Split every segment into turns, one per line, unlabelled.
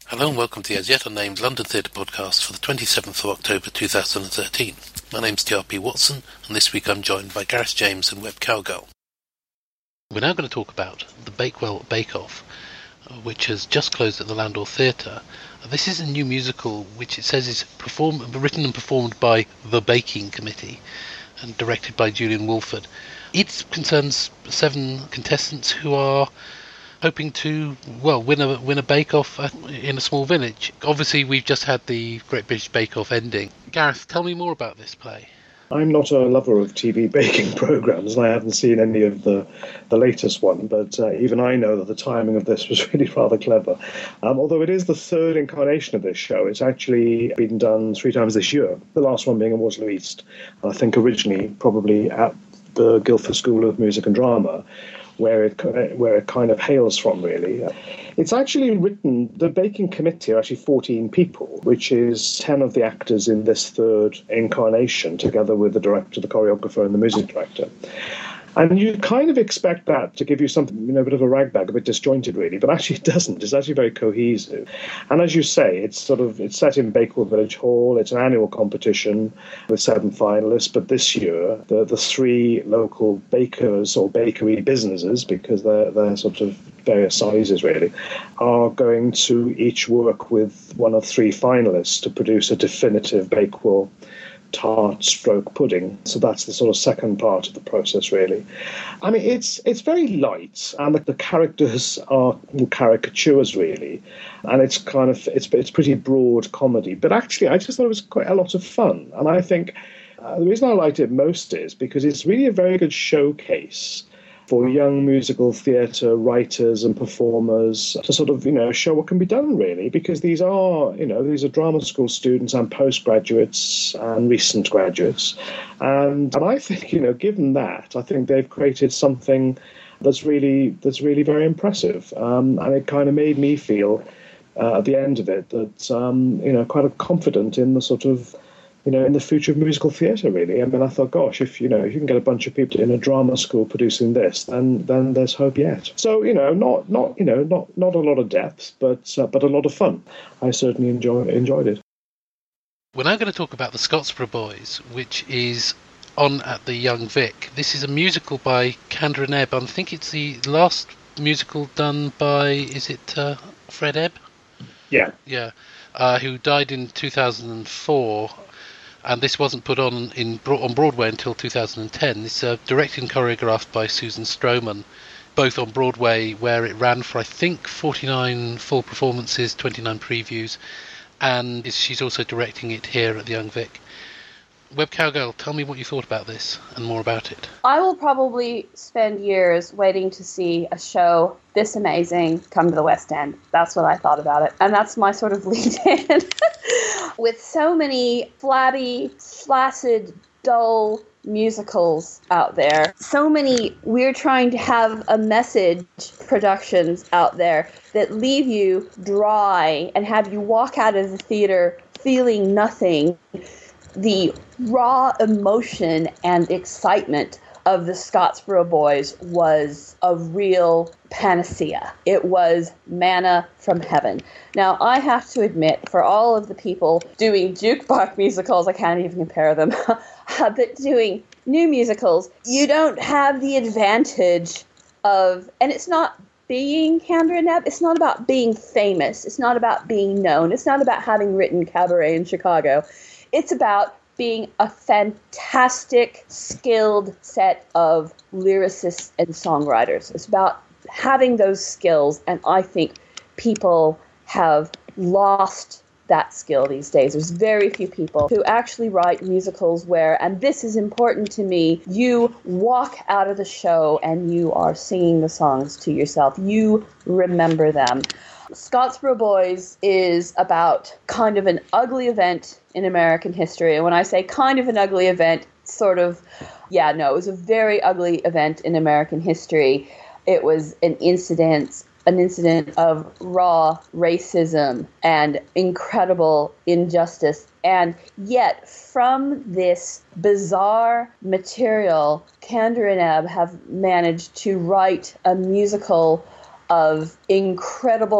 Hello and welcome to the as yet unnamed London Theatre podcast for the 27th of October 2013. My name's TRP Watson, and this week I'm joined by Gareth James and Webb Cowgirl. We're now going to talk about the Bakewell Bake Off, which has just closed at the Landor Theatre. This is a new musical which it says is written and performed by The Baking Committee and directed by Julian Wolford. It concerns 7 contestants who are hoping to, win a bake-off in a small village. Obviously, we've just had the Great British Bake Off ending. Gareth, tell me more about this play.
I'm not a lover of TV baking programmes, and I haven't seen any of the latest one, but even I know that the timing of this was really rather clever. Although it is the 3rd incarnation of this show, it's actually been done 3 times this year, the last one being at Waterloo East, I think originally probably at the Guildford School of Music and Drama, where it kind of hails from, really. It's actually written, the baking committee are actually 14 people, which is 10 of the actors in this 3rd incarnation, together with the director, the choreographer, and the music director. And you kind of expect that to give you something, a bit of a ragbag, a bit disjointed, really, but actually it doesn't. It's actually very cohesive. And as you say, it's set in Bakewell Village Hall. It's an annual competition with 7 finalists, but this year, the 3 local bakers or bakery businesses, because they're sort of various sizes, really, are going to each work with one of 3 finalists to produce a definitive Bakewell tart stroke pudding. So that's the sort of second part of the process, really. I mean, it's very light, and the characters are caricatures, really, and it's pretty broad comedy. But actually, I just thought it was quite a lot of fun, and I think the reason I liked it most is because it's really a very good showcase for young musical theatre writers and performers to sort of, show what can be done, really, because these are drama school students and postgraduates and recent graduates. And I think, given that, I think they've created something that's really very impressive. And it kind of made me feel at the end of it that, quite confident in the sort of, in the future of musical theatre, really. I mean, I thought, gosh, if you can get a bunch of people in a drama school producing this, then there's hope yet. So, not a lot of depth, but a lot of fun. I certainly enjoyed it.
We're now going to talk about the Scottsboro Boys, which is on at the Young Vic. This is a musical by Kander and Ebb. I think it's the last musical done by, is it Fred Ebb?
Yeah.
Yeah, who died in 2004. And this wasn't put on Broadway until 2010. It's directed and choreographed by Susan Stroman, both on Broadway, where it ran for, I think, 49 full performances, 29 previews, and she's also directing it here at the Young Vic. Webb Cowgirl, tell me what you thought about this and more about it.
I will probably spend years waiting to see a show this amazing come to the West End. That's what I thought about it. And that's my sort of lead-in. With so many flabby, flaccid, dull musicals out there, so many we're trying to have a message productions out there that leave you dry and have you walk out of the theater feeling nothing. The raw emotion and excitement of the Scottsboro Boys was a real panacea. It was manna from heaven. Now, I have to admit, for all of the people doing jukebox musicals, I can't even compare them, but doing new musicals, you don't have the advantage of, and it's not being Kander and Ebb, it's not about being famous, it's not about being known, it's not about having written Cabaret in Chicago. It's about being a fantastic, skilled set of lyricists and songwriters. It's about having those skills, and I think people have lost that skill these days. There's very few people who actually write musicals where, and this is important to me, you walk out of the show and you are singing the songs to yourself. You remember them. Scottsboro Boys is about kind of an ugly event in American history. And when I say kind of an ugly event, it was a very ugly event in American history. It was an incident of raw racism and incredible injustice. And yet, from this bizarre material, Kander and Ebb have managed to write a musical of incredible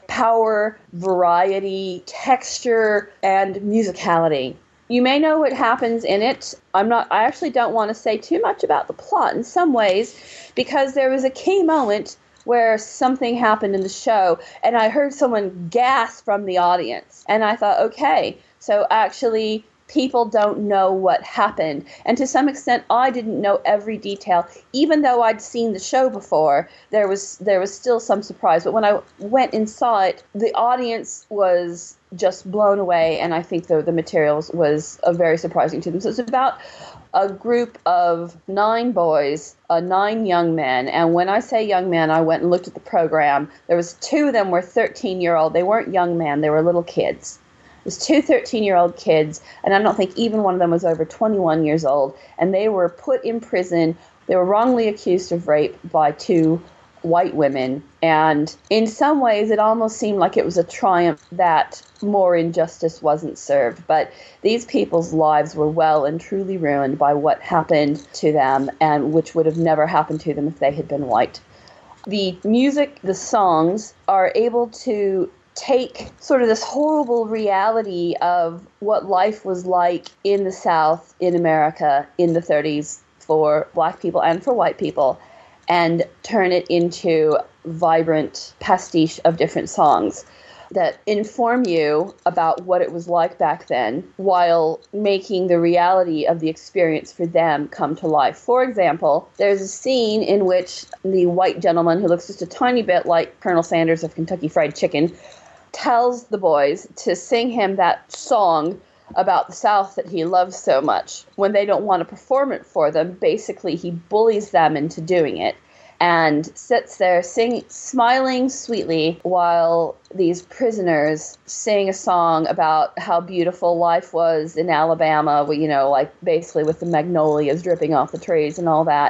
power, variety, texture, and musicality. You may know what happens in it. I actually don't want to say too much about the plot in some ways, because there was a key moment where something happened in the show, and I heard someone gasp from the audience. And I thought, okay, so actually people don't know what happened. And to some extent, I didn't know every detail. Even though I'd seen the show before, there was still some surprise. But when I went and saw it, the audience was just blown away, and I think the materials was very surprising to them. So it's about a group of 9 boys, 9 young men. And when I say young men, I went and looked at the program. There was 2 of them were 13-year-old. They weren't young men. They were little kids. There's 2 13-year-old kids, and I don't think even one of them was over 21 years old. And they were put in prison. They were wrongly accused of rape by 2 white women. And in some ways, it almost seemed like it was a triumph that more injustice wasn't served. But these people's lives were well and truly ruined by what happened to them, and which would have never happened to them if they had been white. The music, the songs, are able to take sort of this horrible reality of what life was like in the South, in America, in the 30s for black people and for white people, and turn it into vibrant pastiche of different songs that inform you about what it was like back then, while making the reality of the experience for them come to life. For example, there's a scene in which the white gentleman, who looks just a tiny bit like Colonel Sanders of Kentucky Fried Chicken, tells the boys to sing him that song about the South that he loves so much. When they don't want to perform it for them, basically he bullies them into doing it and sits there smiling sweetly while these prisoners sing a song about how beautiful life was in Alabama, like basically with the magnolias dripping off the trees and all that.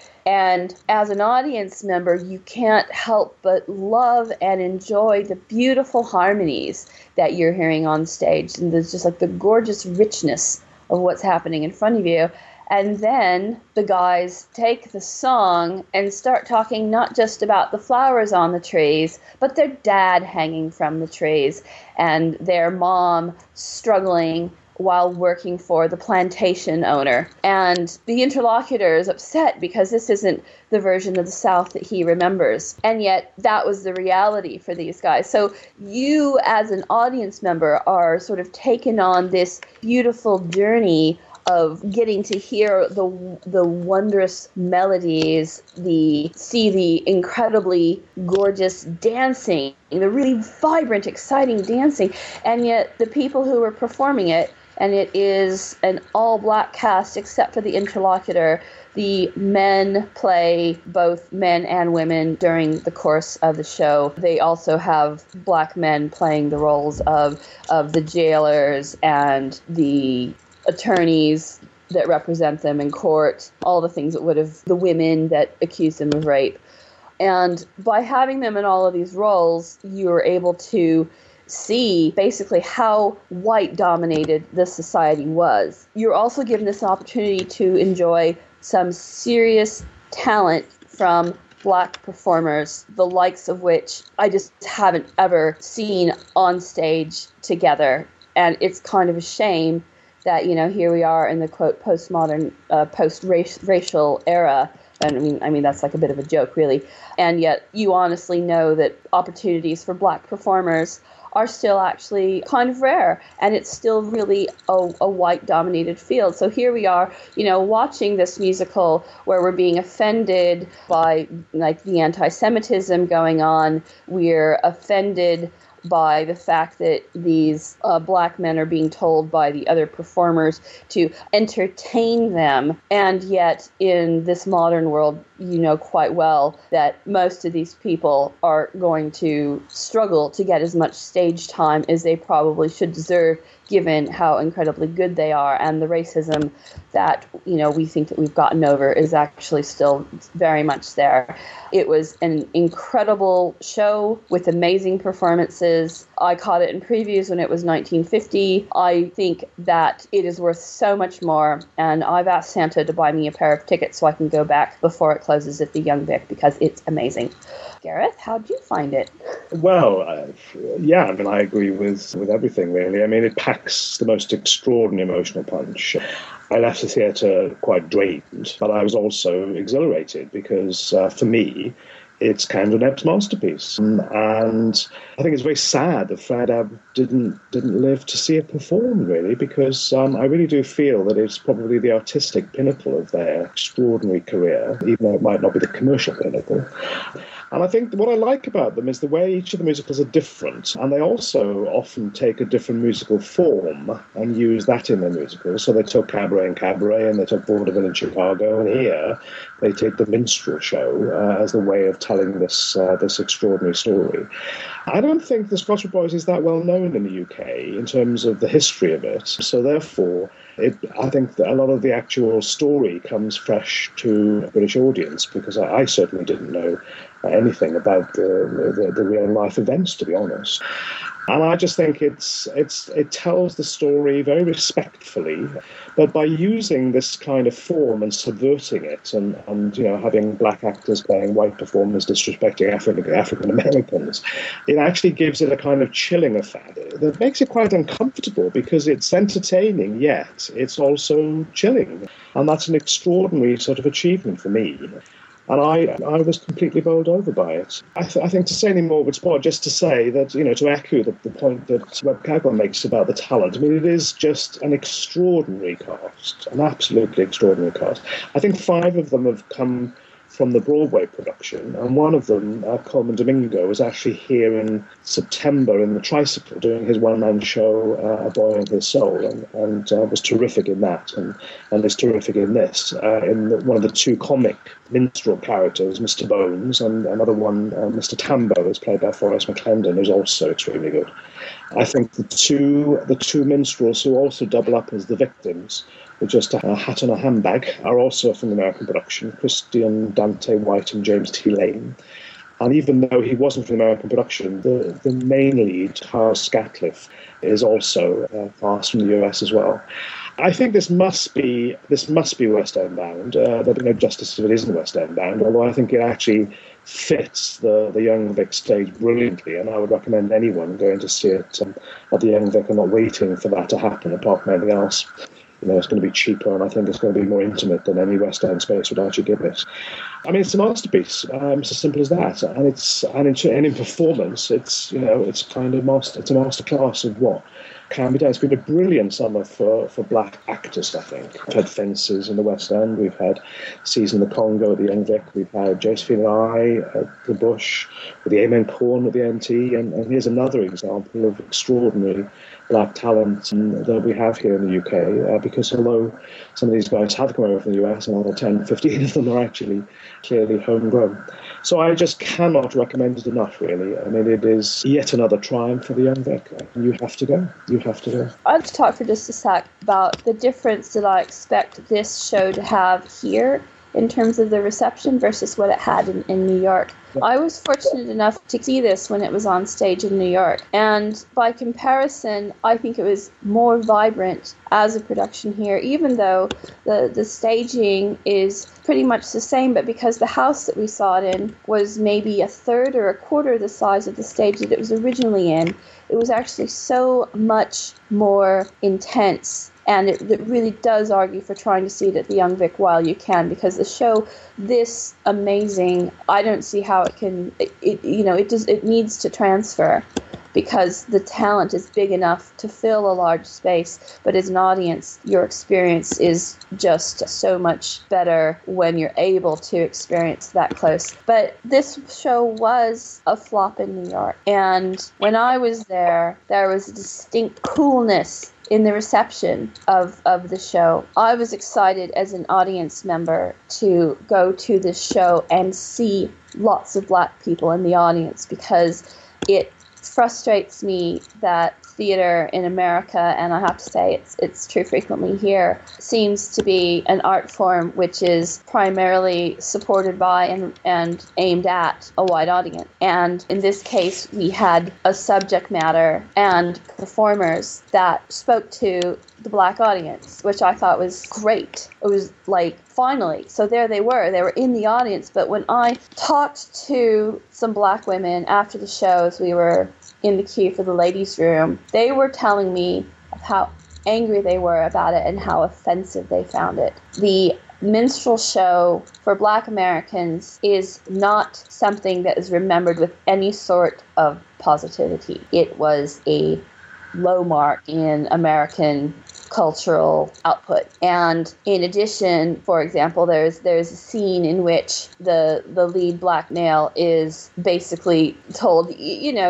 And as an audience member, you can't help but love and enjoy the beautiful harmonies that you're hearing on stage. And there's just like the gorgeous richness of what's happening in front of you. And then the guys take the song and start talking not just about the flowers on the trees, but their dad hanging from the trees and their mom struggling while working for the plantation owner. And the interlocutor is upset because this isn't the version of the South that he remembers. And yet that was the reality for these guys. So you as an audience member are sort of taken on this beautiful journey of getting to hear the wondrous melodies, see the incredibly gorgeous dancing, the really vibrant, exciting dancing, and yet the people who are performing it, and it is an all-black cast except for the interlocutor. The men play both men and women during the course of the show. They also have black men playing the roles of the jailers and the attorneys that represent them in court, all the things that the women that accuse them of rape. And by having them in all of these roles, you're able to see basically how white dominated this society was. You're also given this opportunity to enjoy some serious talent from black performers, the likes of which I just haven't ever seen on stage together. And it's kind of a shame that, here we are in the quote postmodern, post-racial era. And I mean that's like a bit of a joke, really. And yet you honestly know that opportunities for black performers are still actually kind of rare, and it's still really a white-dominated field. So here we are, watching this musical where we're being offended by, like, the anti-Semitism going on. We're offended by the fact that these black men are being told by the other performers to entertain them. And yet in this modern world, you know quite well that most of these people are going to struggle to get as much stage time as they probably should deserve, given how incredibly good they are, and the racism that, we think that we've gotten over is actually still very much there. It was an incredible show with amazing performances. releases. I caught it in previews when it was 1950. I think that it is worth so much more, and I've asked Santa to buy me a pair of tickets so I can go back before it closes at the Young Vic, because it's amazing. Gareth, how'd you find it?
Well, yeah, I mean, I agree with everything, really. I mean, it packs the most extraordinary emotional punch. I left the theatre quite drained, but I was also exhilarated because, for me, it's Kander and Ebb's masterpiece. And I think it's very sad that Fred Ebb didn't live to see it perform, really, because I really do feel that it's probably the artistic pinnacle of their extraordinary career, even though it might not be the commercial pinnacle. And I think what I like about them is the way each of the musicals are different, and they also often take a different musical form and use that in their musicals. So they took Cabaret in Cabaret, and they took Vaudeville in Chicago, and here they take the minstrel show as the way of telling this extraordinary story. I don't think the Scottish Boys is that well known in the UK in terms of the history of it, so therefore I think that a lot of the actual story comes fresh to a British audience, because I certainly didn't know anything about the real life events, to be honest. And I just think it tells the story very respectfully, but by using this kind of form and subverting it, and having black actors playing white performers disrespecting African Americans, it actually gives it a kind of chilling effect that makes it quite uncomfortable, because it's entertaining, yet it's also chilling. And that's an extraordinary sort of achievement for me. And I was completely bowled over by it. I think to say any more would spoil, just to say that, to echo the point that Webb Cowgill makes about the talent, I mean, it is just an extraordinary cast, an absolutely extraordinary cast. I think 5 of them have come from the Broadway production, and one of them, Coleman Domingo, was actually here in September in the Tricycle doing his one-man show, A Boy and His Soul, and was terrific in that, and is terrific in this. One of the 2 comic minstrel characters, Mr. Bones, and another one, Mr. Tambo, is played by Forrest McClendon, who's also extremely good. I think the two minstrels who also double up as the victims, with just a hat and a handbag, are also from the American production, Christian Dante White and James T. Lane. And even though he wasn't from the American production, the main lead, Horace Scatliff, is also cast from the US as well. I think this must be West End bound. There'd be no justice if it isn't West End bound, although I think it actually fits the Young Vic stage brilliantly, and I would recommend anyone going to see it at the Young Vic and not waiting for that to happen, apart from anything else. It's going to be cheaper, and I think it's going to be more intimate than any West End space with Archie Gibbs. I mean, it's a masterpiece. It's as simple as that. And in performance, it's kind of it's a masterclass of what can be done. It's been a brilliant summer for black actors, I think. We've had Fences in the West End. We've had Season the Congo at the Young Vic. We've had Josephine I at the Bush, with the Amen Corn at the NT. And here's another example of extraordinary black talent that we have here in the UK, because although some of these guys have come over from the US, another 10, 15 of them are actually clearly homegrown. So I just cannot recommend it enough, really. I mean, it is yet another triumph for the Young Vic. You have to go. You have to go.
I'd like to talk for just a sec about the difference that I expect this show to have here in terms of the reception versus what it had in New York. I was fortunate enough to see this when it was on stage in New York, and by comparison, I think it was more vibrant as a production here, even though the staging is pretty much the same, but because the house that we saw it in was maybe a third or a quarter the size of the stage that it was originally in, it was actually so much more intense. And it really does argue for trying to see it at the Young Vic while you can, because the show this amazing, I don't see how it can. It needs to transfer, because the talent is big enough to fill a large space. But as an audience, your experience is just so much better when you're able to experience that close. But this show was a flop in New York, and when I was there was a distinct coolness in the reception of the show. I was excited as an audience member to go to this show and see lots of black people in the audience, because it frustrates me that theater in America, and I have to say it's true frequently here, seems to be an art form which is primarily supported by and aimed at a wide audience. And in this case, we had a subject matter and performers that spoke to the Black audience, which I thought was great. It was like, finally. So there they were in the audience. But when I talked to some Black women after the shows, we were in the queue for the ladies' room, they were telling me of how angry they were about it and how offensive they found it. The minstrel show for Black Americans is not something that is remembered with any sort of positivity. It was a low mark in American cultural output. And in addition, for example, there's a scene in which the lead Black male is basically told, to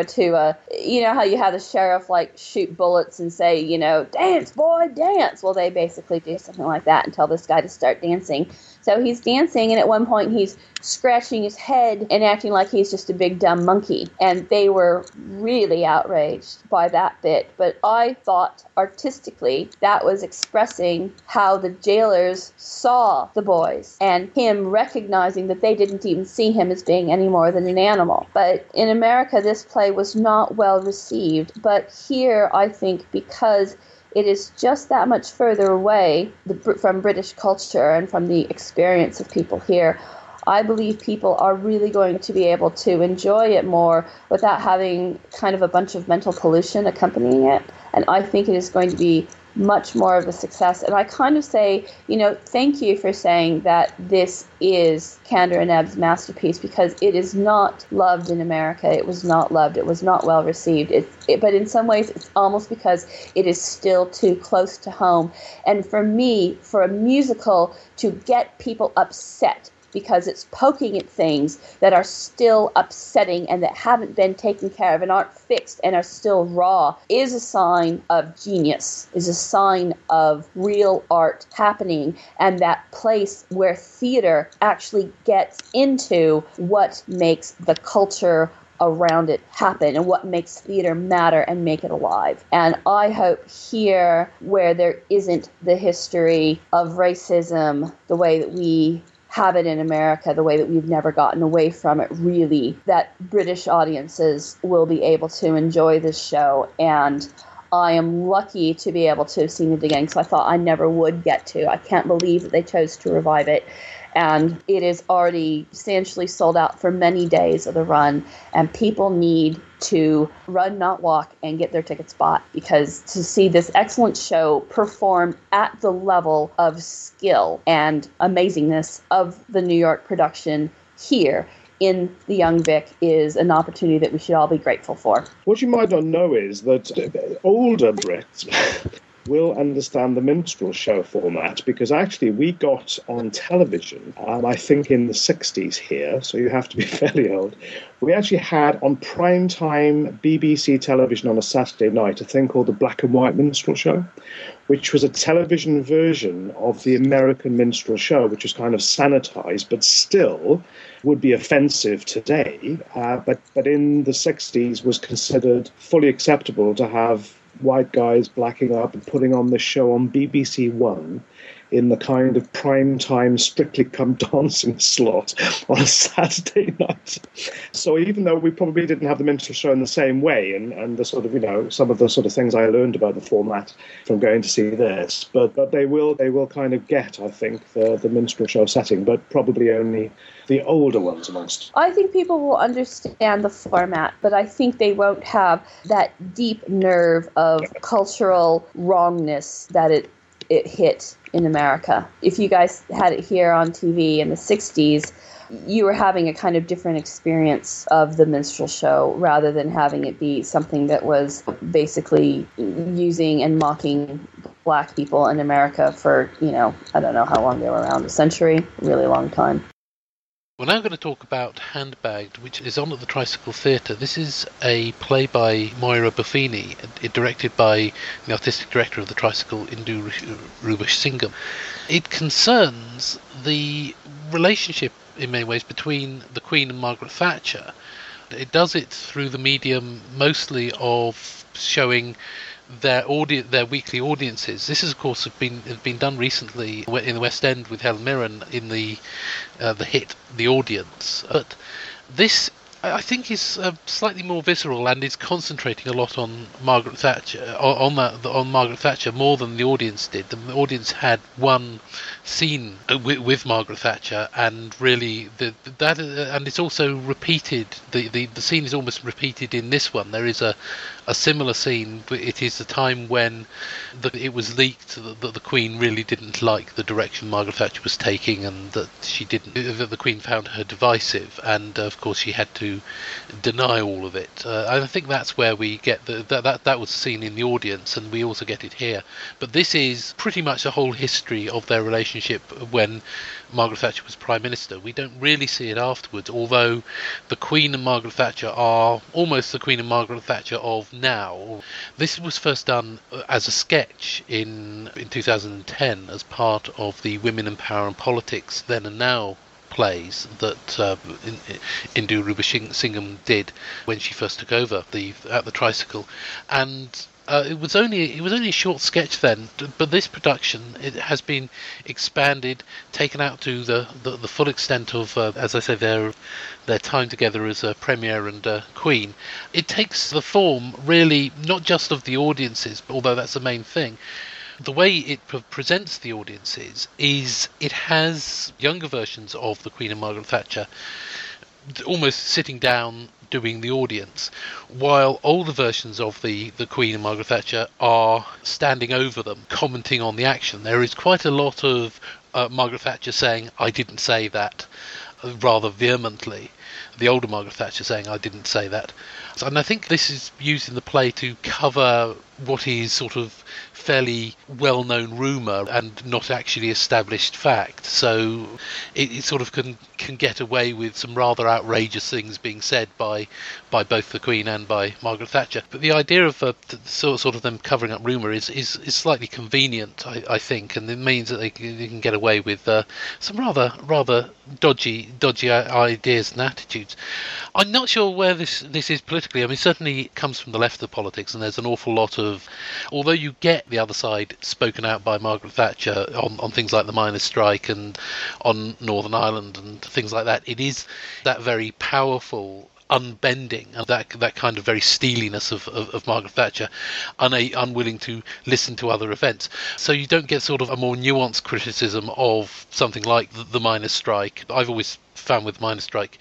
how you have the sheriff like shoot bullets and say, dance, boy, dance. Well, they basically do something like that and tell this guy to start dancing. So he's dancing, and at one point he's scratching his head and acting like he's just a big dumb monkey. And they were really outraged by that bit. But I thought artistically that was expressing how the jailers saw the boys and him recognizing that they didn't even see him as being any more than an animal. But in America, this play was not well received. But here, I think, because it is just that much further away from British culture and from the experience of people here, I believe people are really going to be able to enjoy it more without having kind of a bunch of mental pollution accompanying it. And I think it is going to be much more of a success. And I kind of say, thank you for saying that this is Kander and Ebb's masterpiece, because it is not loved in America. It was not loved. It was not well received. But in some ways, it's almost because it is still too close to home. And for me, for a musical to get people upset because it's poking at things that are still upsetting and that haven't been taken care of and aren't fixed and are still raw, is a sign of genius, is a sign of real art happening, and that place where theater actually gets into what makes the culture around it happen and what makes theater matter and make it alive. And I hope here, where there isn't the history of racism the way that we have it in America, the way that we've never gotten away from it, really, that British audiences will be able to enjoy this show. And I am lucky to be able to have seen it again, because I thought I never would get to. I can't believe that they chose to revive it. And it is already substantially sold out for many days of the run. And people need to run, not walk, and get their tickets bought, because to see this excellent show performed at the level of skill and amazingness of the New York production here in the Young Vic is an opportunity that we should all be grateful for.
What you might not know is that older Brits will understand the minstrel show format, because actually we got on television, I think in the 60s here, so you have to be fairly old. We actually had on primetime BBC television on a Saturday night a thing called the Black and White Minstrel Show, which was a television version of the American minstrel show, which was kind of sanitized, but still would be offensive today. But in the 60s was considered fully acceptable to have white guys blacking up and putting on this show on BBC One in the kind of prime-time Strictly Come Dancing slot on a Saturday night. So even though we probably didn't have the minstrel show in the same way, and the sort of, some of the sort of things I learned about the format from going to see this, but they will kind of get, I think, the minstrel show setting, but probably only the older ones amongst.
I think people will understand the format, but I think they won't have that deep nerve of cultural wrongness that it hit in America. If you guys had it here on TV in the 60s, you were having a kind of different experience of the minstrel show rather than having it be something that was basically using and mocking Black people in America for, I don't know how long they were around, a century, a really long time.
We're now going to talk about Handbagged, which is on at the Tricycle Theatre. This is a play by Moira Buffini, directed by the artistic director of the Tricycle, Indu Rubasingam. It concerns the relationship, in many ways, between the Queen and Margaret Thatcher. it does it through the medium mostly of showing their weekly audiences. This is, of course, has been done recently in the West End with Helen Mirren in the hit The Audience. But this, I think, is slightly more visceral and is concentrating a lot on Margaret Thatcher, on Margaret Thatcher more than The Audience did. The Audience had one scene with Margaret Thatcher, and really and it's also repeated. The scene is almost repeated in this one. There is a similar scene. It is the time when it was leaked that the Queen really didn't like the direction Margaret Thatcher was taking, and that the Queen found her divisive, and of course she had to deny all of it. And I think that's where we get that was seen in The Audience, and we also get it here. But this is pretty much the whole history of their relationship when Margaret Thatcher was Prime Minister. We don't really see it afterwards, although the Queen and Margaret Thatcher are almost the Queen and Margaret Thatcher of now. This was first done as a sketch in 2010 as part of the Women in Power and Politics Then and Now plays that Indu Rubasingam did when she first took over at the Tricycle, and it was only a short sketch then, but this production, it has been expanded, taken out to the full extent of, as I say, their time together as Premier and Queen. It takes the form, really, not just of the audiences, although that's the main thing. The way it presents the audiences is it has younger versions of the Queen and Margaret Thatcher almost sitting down doing the audience, while older versions of the Queen and Margaret Thatcher are standing over them, commenting on the action. There is quite a lot of Margaret Thatcher saying, "I didn't say that," rather vehemently. The older Margaret Thatcher saying, "I didn't say that." And I think this is used in the play to cover what is sort of fairly well-known rumour and not actually established fact. So it sort of can get away with some rather outrageous things being said by both the Queen and by Margaret Thatcher. But the idea of sort of them covering up rumour is slightly convenient, I think, and it means that they can get away with some rather dodgy ideas and attitudes. I'm not sure where this is politically. I mean, certainly it comes from the left of politics, and there's an awful lot of, although you get the other side spoken out by Margaret Thatcher on things like the miners' strike and on Northern Ireland and things like that, it is that very powerful unbending, that kind of very steeliness of Margaret Thatcher, unwilling to listen to other events. So you don't get sort of a more nuanced criticism of something like the miners' strike. I've always found with the miners' strike,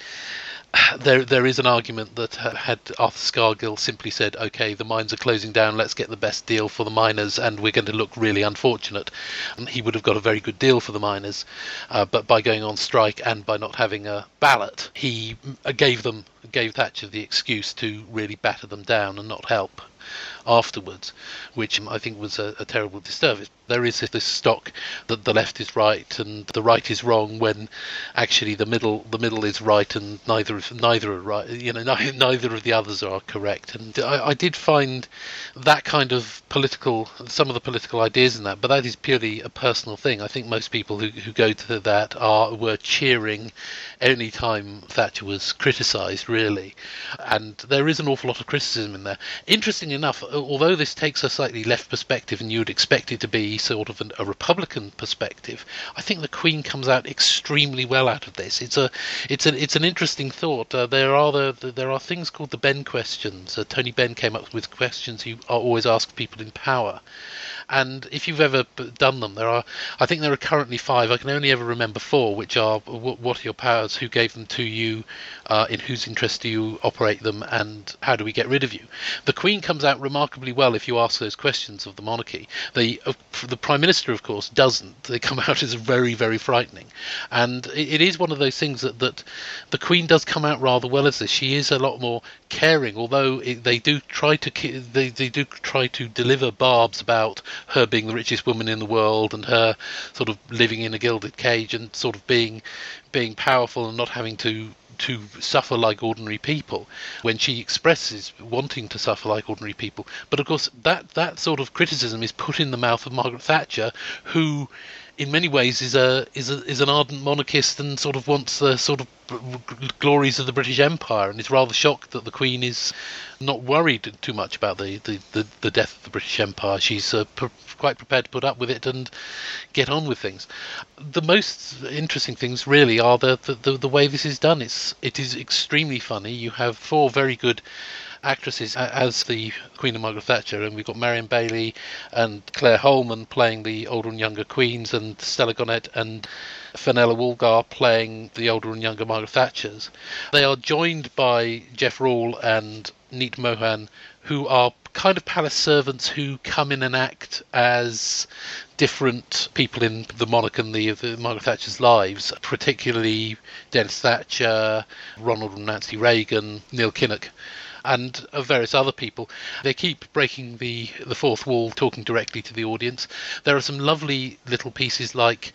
there is an argument that had Arthur Scargill simply said, "Okay, the mines are closing down, let's get the best deal for the miners, and we're going to look really unfortunate," he would have got a very good deal for the miners. But by going on strike and by not having a ballot, he gave Thatcher the excuse to really batter them down and not help afterwards, which I think was a terrible disservice. There is this stock that the left is right and the right is wrong, when actually the middle is right and neither are right. You know, neither of the others are correct. And I did find that kind of some of the political ideas in that, but that is purely a personal thing. I think most people who go to that were cheering any time Thatcher was criticised, really. And there is an awful lot of criticism in there. Interestingly enough, although this takes a slightly left perspective and you would expect it to be sort of a Republican perspective, I think the Queen comes out extremely well out of this. It's an interesting thought. There are things called the Benn questions. Tony Benn came up with questions he always asked people in power. And if you've ever done them, I think there are currently 5. I can only ever remember 4, which are: what are your powers, who gave them to you, in whose interest do you operate them, and how do we get rid of you? The Queen comes out remarkably well if you ask those questions of the monarchy. The Prime Minister, of course, doesn't. They come out as very, very frightening. And it is one of those things that the Queen does come out rather well as this. She is a lot more caring, although they do try to deliver barbs about her being the richest woman in the world and her sort of living in a gilded cage and sort of being powerful and not having to suffer like ordinary people, when she expresses wanting to suffer like ordinary people. But of course that sort of criticism is put in the mouth of Margaret Thatcher, who in many ways is an ardent monarchist and sort of wants the sort of glories of the British Empire, and is rather shocked that the Queen is not worried too much about the death of the British Empire. She's quite prepared to put up with it and get on with things. The most interesting things really are the way this is done. It is extremely funny. You have 4 very good actresses as the Queen and Margaret Thatcher, and we've got Marion Bailey and Claire Holman playing the older and younger queens, and Stella Gonnet and Fenella Woolgar playing the older and younger Margaret Thatchers. They are joined by Jeff Rawle and Neat Mohan, who are kind of palace servants who come in and act as different people in the monarch and the Margaret Thatcher's lives, particularly Dennis Thatcher, Ronald and Nancy Reagan, Neil Kinnock, and various other people. They keep breaking the fourth wall, talking directly to the audience. There are some lovely little pieces, like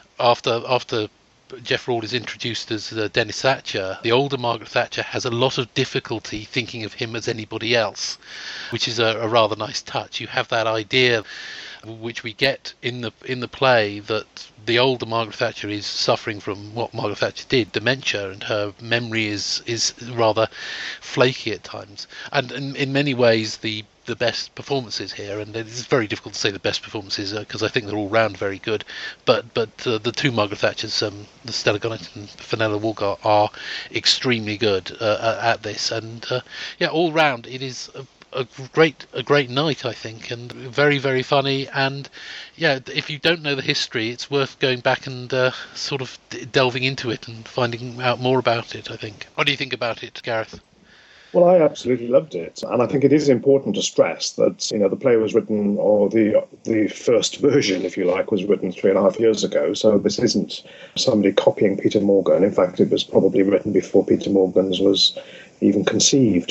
after Jeff Rawle is introduced as Dennis Thatcher, the older Margaret Thatcher has a lot of difficulty thinking of him as anybody else, which is a rather nice touch. You have that idea, which we get in the play, that the older Margaret Thatcher is suffering from what Margaret Thatcher did, dementia, and her memory is rather flaky at times. And in many ways, the best performances here, and it's very difficult to say the best performances because I think they're all round very good, but the 2 Margaret Thatchers, the Stella Gonnet and Fenella Woolgar, are extremely good at this, and all round it is a great night, I think, and very, very funny. And if you don't know the history, it's worth going back and sort of delving into it and finding out more about it, I think. What do you think about it, Gareth?
Well, I absolutely loved it, and I think it is important to stress that the play was written, or the first version, if you like, was written 3.5 years ago. So this isn't somebody copying Peter Morgan. In fact, it was probably written before Peter Morgan's was even conceived.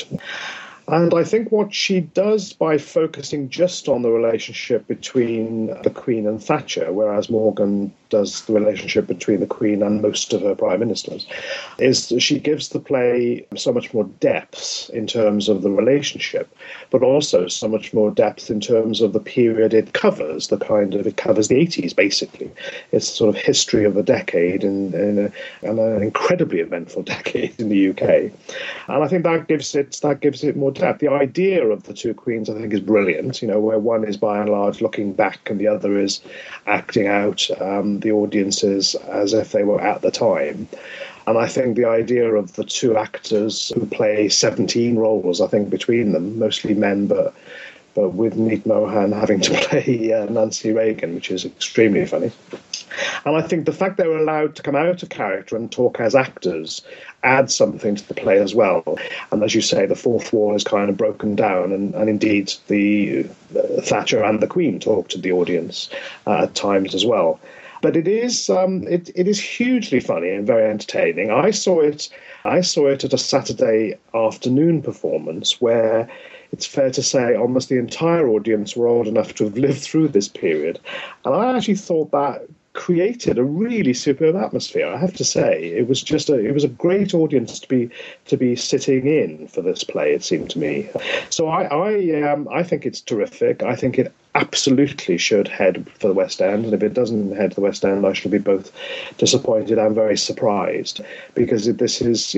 And I think what she does by focusing just on the relationship between the Queen and Thatcher, whereas Morgan does the relationship between the Queen and most of her prime ministers, is that she gives the play so much more depth in terms of the relationship, but also so much more depth in terms of the period it covers. It covers the 80s, basically. It's sort of history of a decade and an incredibly eventful decade in the UK. And I think that gives it more depth. The idea of the 2 queens, I think, is brilliant, where one is by and large looking back and the other is acting out the audiences as if they were at the time. And I think the idea of the 2 actors who play 17 roles, I think, between them, mostly men, but with Neat Mohan having to play Nancy Reagan, which is extremely funny. And I think the fact they were allowed to come out of character and talk as actors adds something to the play as well. And as you say, the fourth wall is kind of broken down, and indeed the Thatcher and the Queen talk to the audience at times as well. But it is hugely funny and very entertaining. I saw it at a Saturday afternoon performance where it's fair to say almost the entire audience were old enough to have lived through this period. And I actually thought that created a really superb atmosphere. I have to say, it was a great audience to be sitting in for this play, it seemed to me. So I think it's terrific. I think it absolutely should head for the West End, and if it doesn't head to the West End, I shall be both disappointed and very surprised, because this is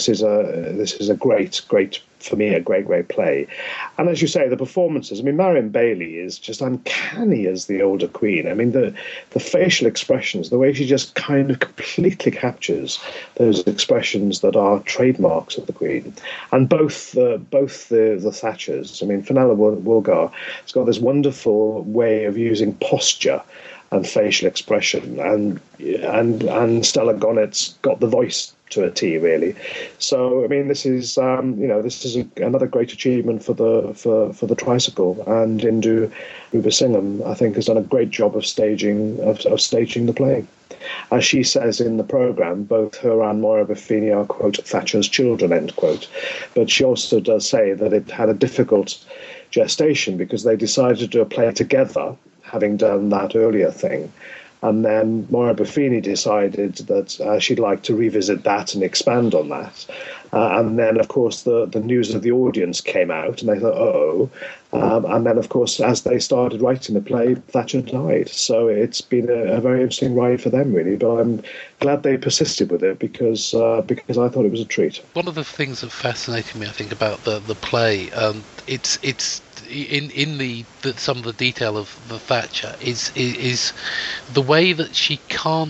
a great for me, a great play. And as you say, the performances, Marion Bailey is just uncanny as the older Queen. The facial expressions, the way she just kind of completely captures those expressions that are trademarks of the Queen. And both the Thatchers, Fenella Woolgar has got this wonderful way of using posture and facial expression, and Stella Gonnet's got the voice to a T, really. So this is another great achievement for the tricycle, and Indu Rubasingham, I think, has done a great job of staging the play. As she says in the programme, both her and Moira Buffini are, quote, Thatcher's children, end quote. But she also does say that it had a difficult gestation because they decided to do a play together, having done that earlier thing. And then Moira Buffini decided that she'd like to revisit that and expand on that. And then, of course, the news of the audience came out, and they thought, oh. And then, of course, as they started writing the play, Thatcher died. So it's been a very interesting ride for them, really. But I'm glad they persisted with it because I thought it was a treat.
One of the things that fascinated me, I think, about the play, it's in the some of the detail of the Thatcher is the way that she can't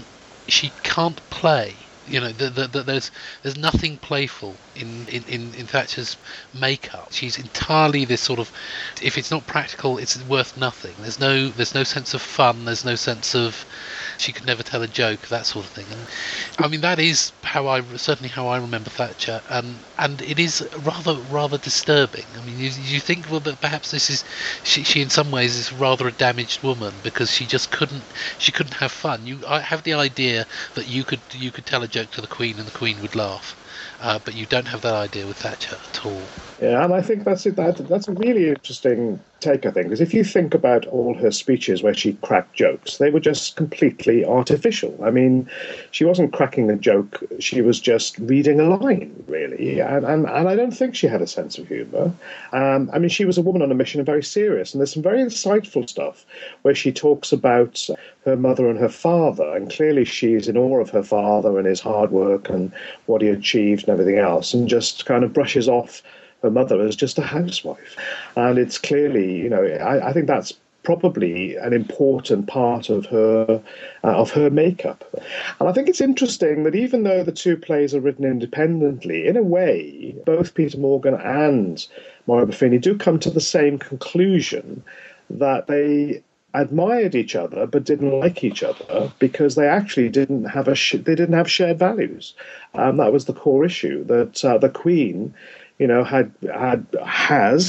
play. You know, there's nothing playful in Thatcher's makeup. She's entirely this sort of, if it's not practical, it's worth nothing. There's no sense of fun. There's no sense of, she could never tell a joke, that sort of thing. And I mean, that is certainly how I remember Thatcher, and it is rather disturbing. I mean, you think, well, that perhaps this is she in some ways is rather a damaged woman because she couldn't have fun. I have the idea that you could tell a joke to the Queen and the Queen would laugh. But you don't have that idea with Thatcher at all.
Yeah, and I think that's a really interesting take, I think, because if you think about all her speeches where she cracked jokes, they were just completely artificial. I mean, she wasn't cracking a joke, she was just reading a line, really, and I don't think she had a sense of humour. I mean, she was a woman on a mission and very serious, and there's some very insightful stuff where she talks about her mother and her father, and clearly she's in awe of her father and his hard work and what he achieved and everything else, and just kind of brushes off her mother as just a housewife. And it's clearly, you know, I think that's probably an important part of her makeup. And I think it's interesting that even though the two plays are written independently, in a way, both Peter Morgan and Moira Buffini do come to the same conclusion, that they admired each other but didn't like each other because they actually didn't have shared values. That was the core issue, that the Queen, you know, has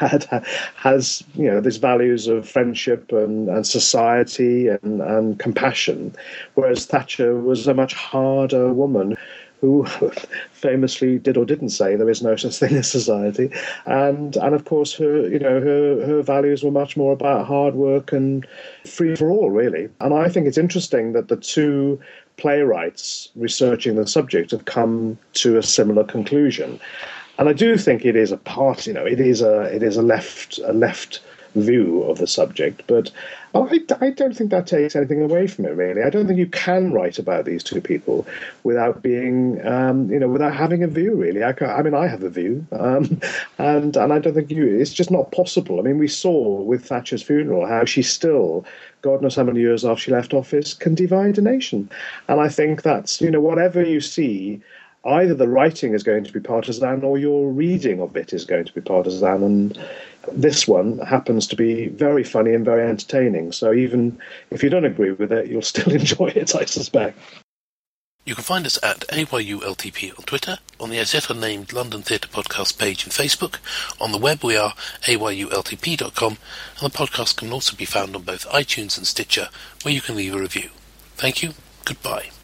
you know, these values of friendship and society and compassion, whereas Thatcher was a much harder woman who famously did or didn't say there is no such thing as society, and of course her values were much more about hard work and free for all, really. And I think it's interesting that the two playwrights researching the subject have come to a similar conclusion. And I do think it is a part, you know, it is a left view of the subject, but I don't think that takes anything away from it, really. I don't think you can write about these two people without being, without having a view, really. I mean, I have a view, and I don't think it's just not possible. I mean, we saw with Thatcher's funeral how she still, God knows how many years after she left office, can divide a nation. And I think that's, you know, whatever you see, either the writing is going to be partisan or your reading of it is going to be partisan. And this one happens to be very funny and very entertaining. So even if you don't agree with it, you'll still enjoy it, I suspect.
You can find us at AYULTP on Twitter, on the as yet unnamed London Theatre Podcast page on Facebook. On the web we are ayultp.com, and the podcast can also be found on both iTunes and Stitcher, where you can leave a review. Thank you. Goodbye.